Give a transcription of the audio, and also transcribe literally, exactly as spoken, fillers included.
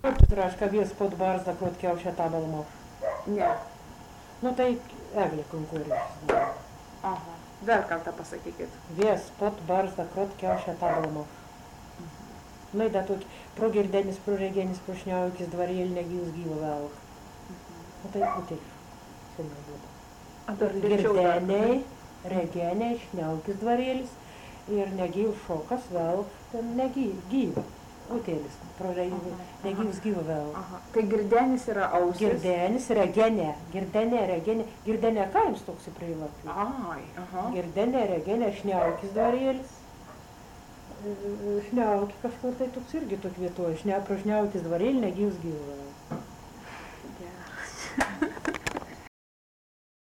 Traška vies pod barzda krotkiaušia tabalmo. Ne. Nu tai eglė konkuruoja. Aha. Dar kartą pasakykit. Vies pod barzda krotkiaušia tabalmo. Nu i da tokį pro girdenis, pro regenis, pro šniaukis dvarėlį negyvus gyvo velk. Nu tai utėlių. Seniai buvo. A dar lėčiau dar. Girdeniai, regeniai, šniaukis dvarėlis ir negyvus šokas velk, ten negyvų. Utėlis, pro negyvus gyvo velk. Aha. Tai girdenis yra ausis. Girdenis, regenė, girdenė, regenė, girdenė kaims toks į privatų. Ai, aha. Girdenė, regenė, šniaukis dvarėlis. Šniauki kažkur tai toks irgi tok vietoja, Šnia, pro šniaukis dvarėlį negyvus gyvo velk.